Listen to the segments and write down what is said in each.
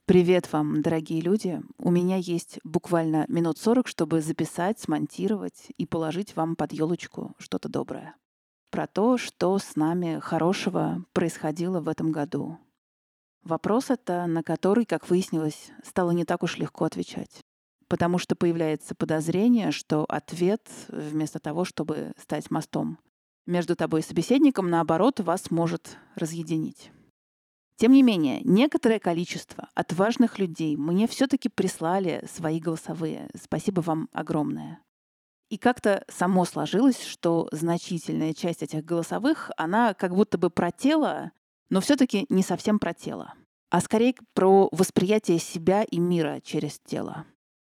Привет вам, дорогие люди. У меня есть буквально минут 40, чтобы записать, смонтировать и положить вам под елочку что-то доброе. Про то, что с нами хорошего происходило в этом году. Вопрос это, на который, как выяснилось, стало не так уж легко отвечать. Потому что появляется подозрение, что ответ, вместо того, чтобы стать мостом между тобой и собеседником, наоборот, вас может разъединить. Тем не менее, некоторое количество отважных людей мне все-таки прислали свои голосовые. Спасибо вам огромное. И как-то само сложилось, что значительная часть этих голосовых, она как будто бы про тело, но все-таки не совсем про тело, а скорее про восприятие себя и мира через тело.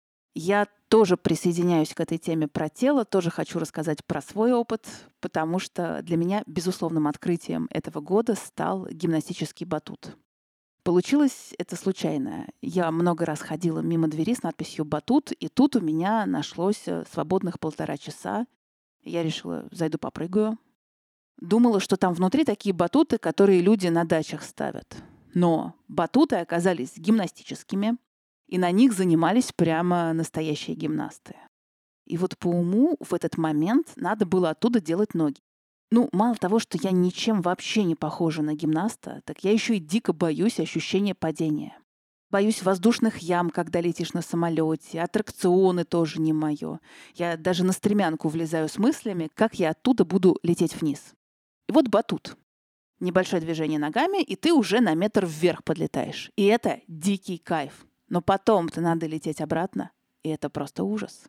Я тоже присоединяюсь к этой теме про тело, тоже хочу рассказать про свой опыт, потому что для меня безусловным открытием этого года стал гимнастический батут. Получилось это случайно. Я много раз ходила мимо двери с надписью «Батут», и тут у меня нашлось свободных 1,5 часа. Я решила, зайду попрыгаю. Думала, что там внутри такие батуты, которые люди на дачах ставят. Но батуты оказались гимнастическими, и на них занимались прямо настоящие гимнасты. И вот по уму в этот момент надо было оттуда делать ноги. Мало того, что я ничем вообще не похожа на гимнаста, так я еще и дико боюсь ощущения падения. Боюсь воздушных ям, когда летишь на самолете, аттракционы тоже не мое. Я даже на стремянку влезаю с мыслями, как я оттуда буду лететь вниз. И вот батут. Небольшое движение ногами, и ты уже на метр вверх подлетаешь. И это дикий кайф. Но потом-то надо лететь обратно, и это просто ужас.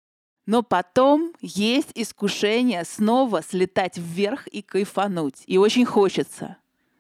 Но потом есть искушение снова слетать вверх и кайфануть. И очень хочется.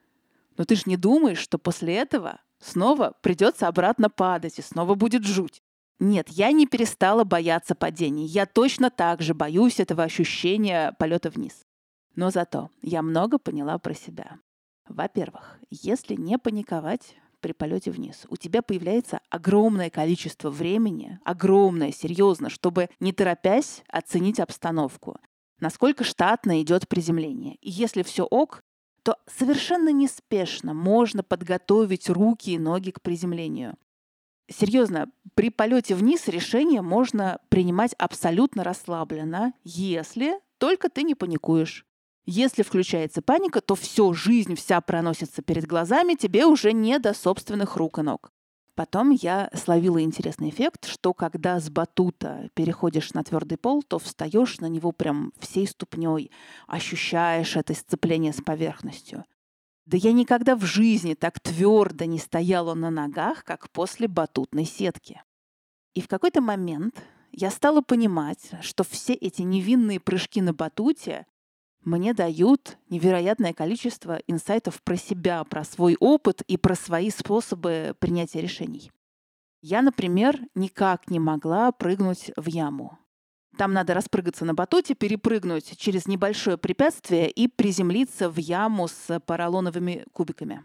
Но ты же не думаешь, что после этого снова придется обратно падать, и снова будет жуть. Нет, я не перестала бояться падений. Я точно так же боюсь этого ощущения полета вниз. Но зато я много поняла про себя. Во-первых, если не паниковать при полете вниз, у тебя появляется огромное количество времени, огромное, серьезно, чтобы, не торопясь, оценить обстановку, насколько штатно идет приземление. И если все ок, то совершенно неспешно можно подготовить руки и ноги к приземлению. Серьезно, при полете вниз решение можно принимать абсолютно расслабленно, если только ты не паникуешь. Если включается паника, то все, жизнь вся проносится перед глазами, тебе уже не до собственных рук и ног. Потом я словила интересный эффект, что когда с батута переходишь на твердый пол, то встаешь на него прям всей ступней, ощущаешь это сцепление с поверхностью. Да я никогда в жизни так твердо не стояла на ногах, как после батутной сетки. И в какой-то момент я стала понимать, что все эти невинные прыжки на батуте мне дают невероятное количество инсайтов про себя, про свой опыт и про свои способы принятия решений. Я, например, никак не могла прыгнуть в яму. Там надо распрыгаться на батуте, перепрыгнуть через небольшое препятствие и приземлиться в яму с поролоновыми кубиками.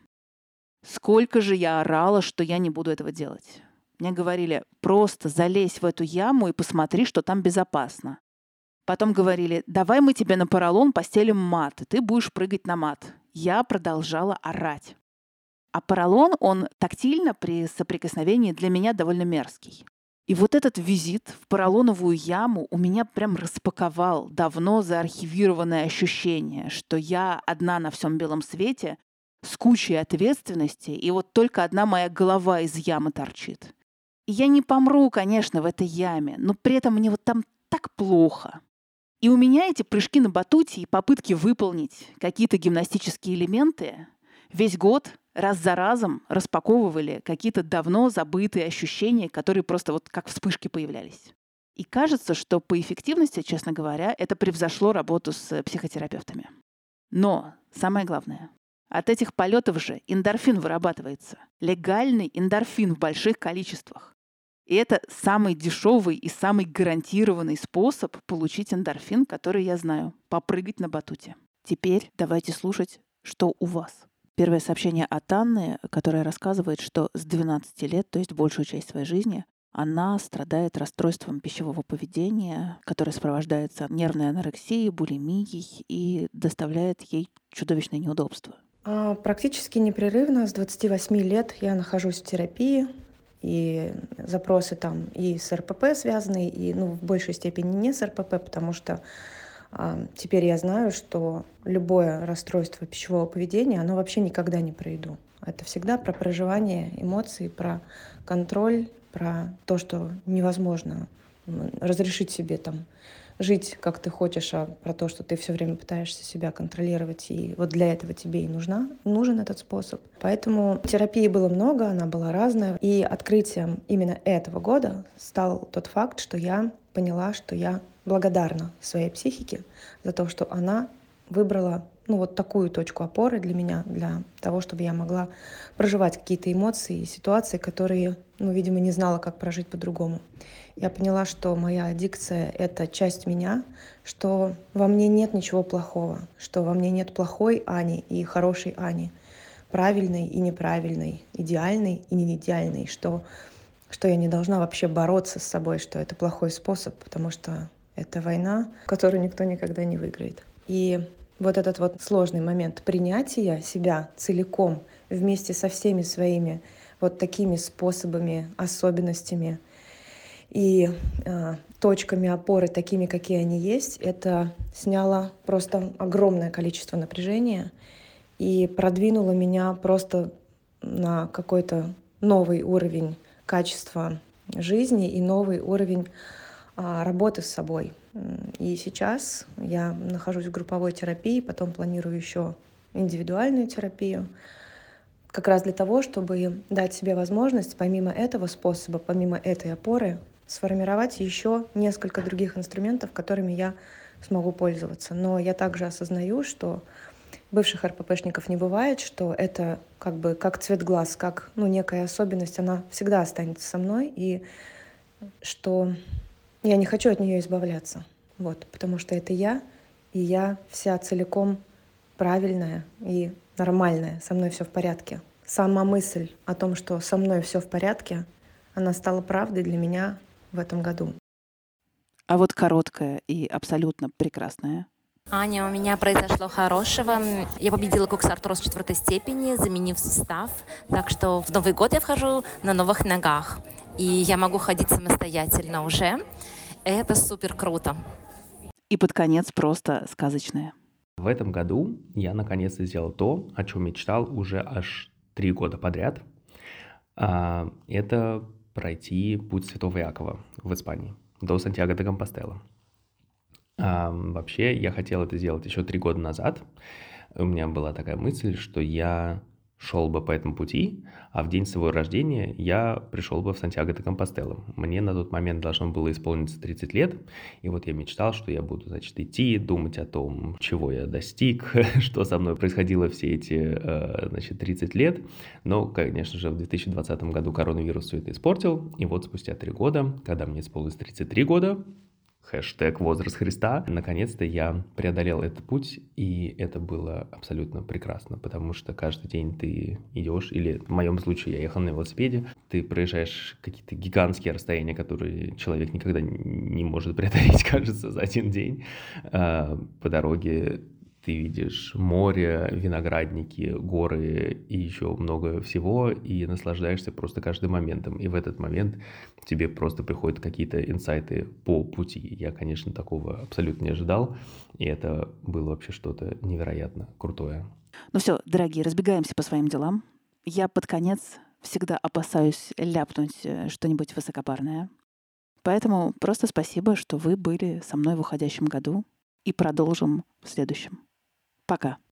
Сколько же я орала, что я не буду этого делать. Мне говорили, просто залезь в эту яму и посмотри, что там безопасно. Потом говорили, давай мы тебе на поролон постелим мат, и ты будешь прыгать на мат. Я продолжала орать. А поролон, он тактильно при соприкосновении для меня довольно мерзкий. И вот этот визит в поролоновую яму у меня прям распаковал давно заархивированное ощущение, что я одна на всем белом свете с кучей ответственности, и вот только одна моя голова из ямы торчит. И я не помру, конечно, в этой яме, но при этом мне вот там так плохо. И у меня эти прыжки на батуте и попытки выполнить какие-то гимнастические элементы весь год раз за разом распаковывали какие-то давно забытые ощущения, которые просто вот как вспышки появлялись. И кажется, что по эффективности, честно говоря, это превзошло работу с психотерапевтами. Но самое главное, от этих полетов же эндорфин вырабатывается. Легальный эндорфин в больших количествах. И это самый дешевый и самый гарантированный способ получить эндорфин, который я знаю. Попрыгать на батуте. Теперь давайте слушать, что у вас. Первое сообщение от Анны, которая рассказывает, что с 12 лет, то есть большую часть своей жизни, она страдает расстройством пищевого поведения, которое сопровождается нервной анорексией, булимией и доставляет ей чудовищные неудобства. Практически непрерывно с 28 лет я нахожусь в терапии, и запросы там и с РПП связаны, и в большей степени не с РПП, потому что теперь я знаю, что любое расстройство пищевого поведения, оно вообще никогда не про еду. Это всегда про проживание эмоций, про контроль, про то, что невозможно разрешить себе там жить, как ты хочешь, а про то, что ты все время пытаешься себя контролировать. И вот для этого тебе и нужен этот способ. Поэтому терапии было много, она была разная. И открытием именно этого года стал тот факт, что я поняла, что я благодарна своей психике за то, что она выбрала вот такую точку опоры для меня, для того, чтобы я могла проживать какие-то эмоции и ситуации, которые, видимо, не знала, как прожить по-другому. Я поняла, что моя аддикция — это часть меня, что во мне нет ничего плохого, что во мне нет плохой Ани и хорошей Ани, правильной и неправильной, идеальной и не идеальной, что я не должна вообще бороться с собой, что это плохой способ, потому что это война, которую никто никогда не выиграет. И вот этот вот сложный момент принятия себя целиком вместе со всеми своими вот такими способами, особенностями и точками опоры, такими, какие они есть, это сняло просто огромное количество напряжения и продвинуло меня просто на какой-то новый уровень качества жизни и новый уровень работы с собой. И сейчас я нахожусь в групповой терапии, потом планирую еще индивидуальную терапию, как раз для того, чтобы дать себе возможность, помимо этого способа, помимо этой опоры, сформировать еще несколько других инструментов, которыми я смогу пользоваться. Но я также осознаю, что бывших РППшников не бывает, что это как цвет глаз, как некая особенность, она всегда останется со мной, и что я не хочу от нее избавляться. Потому что это я, и я вся целиком правильная и нормальная, со мной все в порядке. Сама мысль о том, что со мной все в порядке, она стала правдой для меня в этом году. А вот короткая и абсолютно прекрасная. Аня, у меня произошло хорошего. Я победила коксартроз 4 степени, заменив сустав. Так что в Новый год я вхожу на новых ногах. И я могу ходить самостоятельно уже. Это супер круто. И под конец просто сказочная. В этом году я наконец-то сделал то, о чем мечтал уже аж 3 года подряд. Это пройти путь Святого Иакова в Испании до Сантьяго де Компостела. Вообще, я хотел это сделать еще 3 года назад. У меня была такая мысль, что я шел бы по этому пути, а в день своего рождения я пришел бы в Сантьяго де Компостелу. Мне на тот момент должно было исполниться 30 лет, и вот я мечтал, что я буду, идти, думать о том, чего я достиг, что со мной происходило все эти, 30 лет. Но, конечно же, в 2020 году коронавирус все это испортил, и вот спустя 3 года, когда мне исполнилось 33 года, хэштег «Возраст Христа». Наконец-то я преодолел этот путь, и это было абсолютно прекрасно, потому что каждый день ты идешь, или в моем случае я ехал на велосипеде, ты проезжаешь какие-то гигантские расстояния, которые человек никогда не может преодолеть, кажется, за один день. По дороге ты видишь море, виноградники, горы и еще много всего, и наслаждаешься просто каждым моментом. И в этот момент тебе просто приходят какие-то инсайты по пути. Я, конечно, такого абсолютно не ожидал, и это было вообще что-то невероятно крутое. Ну все, дорогие, разбегаемся по своим делам. Я под конец всегда опасаюсь ляпнуть что-нибудь высокопарное. Поэтому просто спасибо, что вы были со мной в уходящем году, и продолжим в следующем. Пока.